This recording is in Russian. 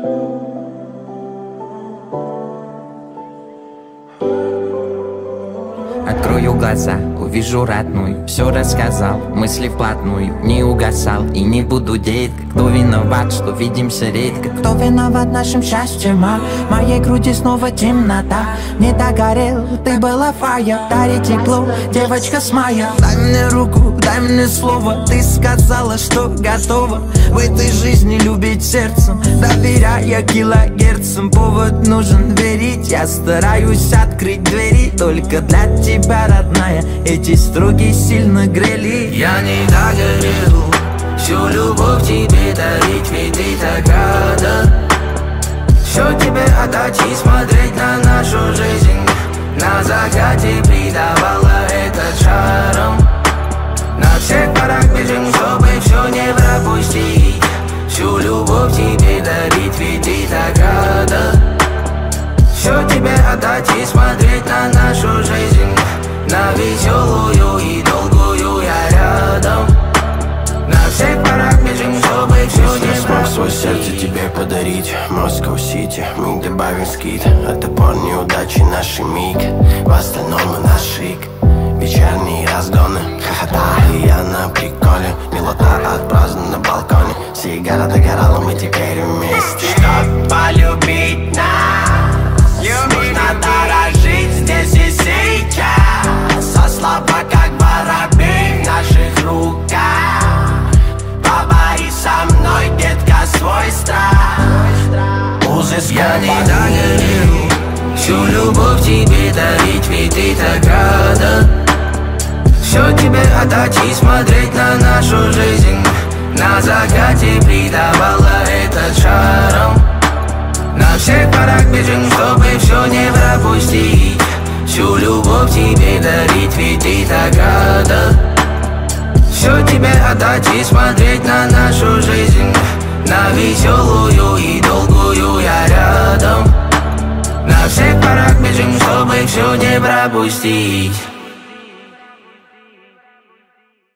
Открою глаза, увижу родную, все рассказал, мысли вплотную, не угасал и не буду детка. Кто виноват, что видимся редко? Кто виноват нашим счастьем, а? В моей груди снова темнота. Не догорел, ты была фая. Дари тепло, девочка с мая. Дай мне руку, дай мне слово. Ты сказала, что готова в этой жизни любить сердцем, доверяя килогерцам. Повод нужен верить, я стараюсь открыть двери только для тебя, родная. Эти строки сильно грели. Я не догорел, всю любовь тебе дарить, ведь ты так рада. Все тебе отдать и смотреть на нашу жизнь. На закате придавала это чаром. На всех парах бежим, чтобы все не пропустить. Всю любовь тебе дарить, ведь ты так рада. Все тебе отдать и смотреть на нашу жизнь. На веселую и долгую я рядом. На всех парах бежим, чтобы все не смог свое сердце тебе подарить. Москва-Сити, мы добавим скид. Это пор неудачи, наши миг. В остальном мы наш шик. Вечерние разгоны, хохота, и я на приколе. Милота от праздника на балконе. Сигара догорала, мы теперь вместе. Чтоб полюбить нас, нужно дорожить здесь и сейчас. А слова как воробей в наших руках. Побори со мной, детка, свой страх. Я не догорел, всю любовь тебе дарить, ведь ты так рада. Все тебе отдать и смотреть на нашу жизнь. На закате придавала это чаром. На всех парах бежим, чтобы все не пропустить. Всю любовь тебе дарить, ведь ты так рада. Все тебе отдать и смотреть на нашу жизнь. На веселую и долгую я рядом. На всех парах бежим, чтобы все не пропустить.